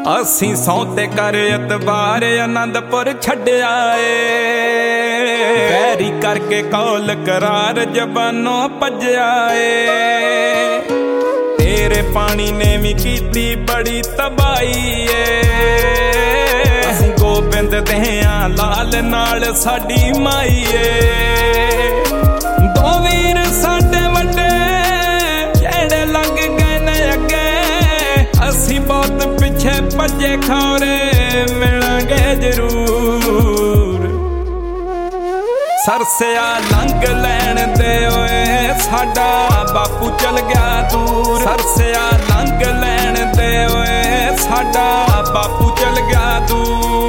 ਅਸੀਂ ਸੌਂ ਤੇ ਕਰ ਇਤਬਾਰ ਆਨੰਦਪੁਰ ਛੱਡਿਆ ਏ ਵੈਰੀ ਕਰਕੇ ਕੌਲ ਕਰਾਰ ਜ਼ਬਾਨੋਂ ਭੱਜਿਆ ਏ ਤੇਰੇ ਪਾਣੀ ਨੇ ਵੀ ਕੀਤੀ ਬੜੀ ਤਬਾਹੀ ਏ ਅਸੀਂ ਗੋਬਿੰਦ ਦੇ ਆਂ ਲਾਲ ਨਾਲ ਸਾਡੀ ਮਾਈ ਏ ਦੋ ਵੀਰ ਸਾਡੇ ਵੱਡੇ ਜਿਹੜੇ ਲੰਘ ਗਏ ਨੇ ਅੱਗੇ ਅਸੀਂ ਬਹੁਤ ਪਿੱਛੇ ਭੱਜੇ ਖੌਰੇ ਮਿਲਾਂਗੇ ਜ਼ਰੂਰ ਸਰਸਿਆ ਲੰਘ ਲੈਣ ਦੇ ਓਏ ਸਾਡਾ ਬਾਪੂ ਚਲ ਗਿਆ ਦੂਰ ਸਰਸਿਆ ਲੰਘ ਲੈਣ ਦੇ ਓਏ ਸਾਡਾ ਬਾਪੂ ਚਲ ਗਿਆ ਦੂਰ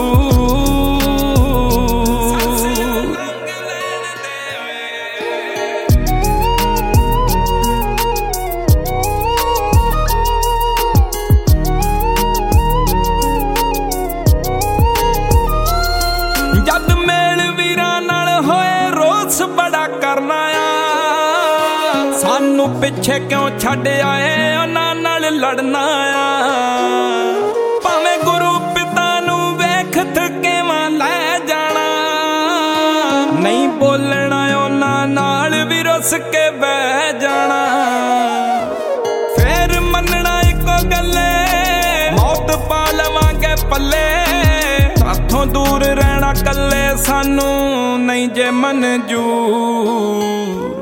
ਜਦ ਮੇਲ ਵੀਰਾਂ ਨਾਲ ਹੋਏ ਰੋਸ ਬੜਾ ਕਰਨਾ ਆ ਸਾਨੂੰ ਪਿੱਛੇ ਕਿਉਂ ਛੱਡ ਆਏ ਉਹਨਾਂ ਨਾਲ ਲੜਨਾ ਆ ਭਾਵੇਂ ਗੁਰੂ ਪਿਤਾ ਨੂੰ ਵੇਖ ਥਕੇਵਾਂ ਲੈ ਜਾਣਾ ਨਹੀਂ ਬੋਲਣਾ ਉਹਨਾਂ ਨਾਲ ਵੀ ਰੁੱਸ ਕੇ ਬਹਿ ਜਾਣਾ ਫੇਰ ਮੰਨਣਾ ਇੱਕੋ ਗੱਲੇ ਮੌਤ ਪਾ ਲਵਾਂਗੇ ਪੱਲੇ ਸਾਥੋਂ ਦੂਰ ਰਹਿਣਾ ਕੱਲੇ ਸਾਨੂੰ ਨਹੀਂ ਜੇ ਮਨਜ਼ੂਰ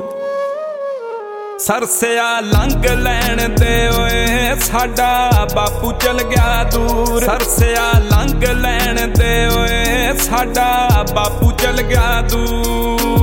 ਸਰਸਿਆ ਲੰਘ ਲੈਣ ਦੇ ਓਏ ਸਾਡਾ ਬਾਪੂ ਚਲ ਗਿਆ ਦੂਰ ਸਰਸਿਆ ਲੰਘ ਲੈਣ ਦੇ ਓਏ ਸਾਡਾ ਬਾਪੂ ਚਲ ਗਿਆ ਦੂਰ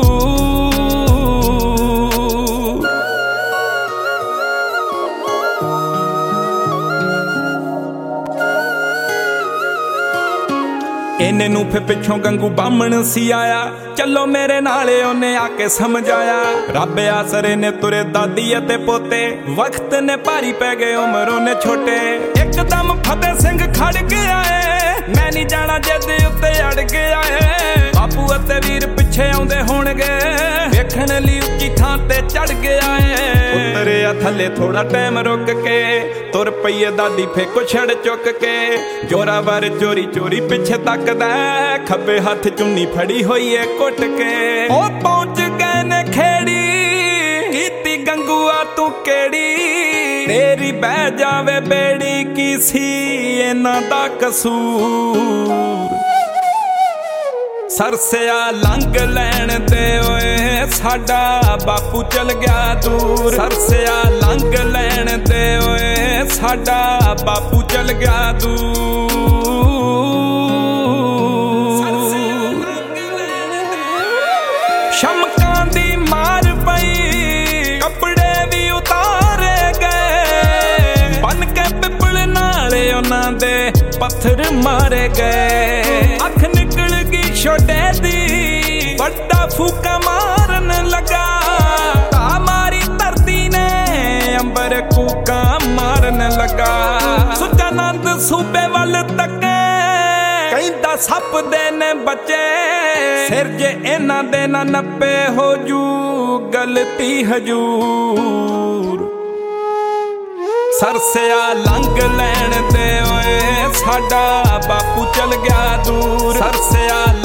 ਇਹਨੇ ਨੂੰ ਫੇ ਪਿੱਛੋਂ ਗੰਗੂ ਬਾਹਮਣ ਸੀ ਆਇਆ ਚੱਲੋ ਮੇਰੇ ਨਾਲੇ ਉਹਨੇ ਆ ਕੇ ਸਮਝਾਇਆ ਰੱਬ ਆਸਰੇ ਨੇ ਤੁਰੇ ਦਾਦੀ ਅਤੇ ਪੋਤੇ ਵਕਤ ਨੇ ਭਾਰੀ ਪੈ ਗਏ ਉਮਰ ਉਹਨੇ ਛੋਟੇ ਇੱਕਦਮ ਫਤਿਹ ਸਿੰਘ ਖੜ ਗਿਆ ਏ ਮੈਂ ਨਹੀਂ ਜਾਣਾ ਜਿੱਦ ਉੱਤੇ ਅੜ ਗਿਆ ਏ ਬਾਪੂ ਅਤੇ ਵੀਰ ਪਿੱਛੇ ਆਉਂਦੇ ਹੋਣਗੇ ਵੇਖਣ ਲਈ ਉੱਚੀ ਥਾਂ ਤੇ ਚੜ ਗਿਆ ਏ ਉਤਰਿਆ ਥੱਲੇ ਥੋੜਾ ਟਾਈਮ ਰੁਕ ਕੇ ਤੁਰ ਪਈ ਦਾਦੀ ਫੇ ਕੁਛੜ ਚੁੱਕ ਕੇ ਜੋਰਾਵਰ ਚੋਰੀ ਚੋਰੀ ਪਿੱਛੇ ਤੱਕਦਾ ਖੱਬੇ ਹੱਥ ਚੁੰਨੀ ਫੜੀ ਹੋਈ ਏ ਕੁੱਟ ਕੇ ਉਹ ਪਹੁੰਚ ਗਏ ਨੇ ਖੇੜੀ ਕੀਤੀ ਗੰਗੂਆ ਤੂੰ ਕਿਹੜੀ ਤੇਰੀ ਬਹਿ ਜਾਵੇ ਬੇੜੀ ਕੀ ਸੀ ਇਹਨਾਂ ਦਾ ਕਸੂਰ ਸਰਸਿਆ ਲੰਘ ਲੈਣ ਦੇ ਓਏ ਸਾਡਾ ਬਾਪੂ ਚਲ ਗਿਆ ਦੂਰ ਸਰਸਿਆ ਲੰਘ ਲੈਣ ਦੇ ਓਏ ਸਾਡਾ ਬਾਪੂ ਚਲ ਗਿਆ ਦੂਰ ਸ਼ਮਕਾਂ ਦੀ ਮਾਰ ਪਈ ਕੱਪੜੇ ਵੀ ਉਤਾਰੇ ਗਏ ਬਨ ਕੇ ਪਿੱਪਲ ਨਾਲੇ ਉਹਨਾਂ ਦੇ ਪੱਥਰ ਮਾਰੇ ਗਏ ਅੱਖ ਨਿਕਲ ਗਈ ਛੋਟੇ ਦੀ ਵੱਡਾ ਫੂਕਾ ਮਾਰਨ ਲੱਗਾ ਤਾ ਮਾਰੀ ਧਰਤੀ ਨੇ ਅੰਬਰ ਕੂਕਾਂ ਮਾਰਨ ਲੱਗਾ ਸੁਚਾਨੰਦ ਸੂਬੇ ਵੱਲ ਤੱਕੇ ਕਹਿੰਦਾ ਸੱਪ ਦੇ ਨੇ ਬੱਚੇ ਸਿਰ ਜੇ ਇਹਨਾਂ ਦੇ ਨਾ ਨੱਪੇ ਹੋ ਜੂ ਗਲਤੀ ਹਜੂਰ ਸਰਸਿਆ ਲੰਘ ਲੈਣ ਦੇ ਓਏ ਸਾਡਾ ਬਾਪੂ ਚਲ ਗਿਆ ਦੂਰ ਸਰਸਿਆ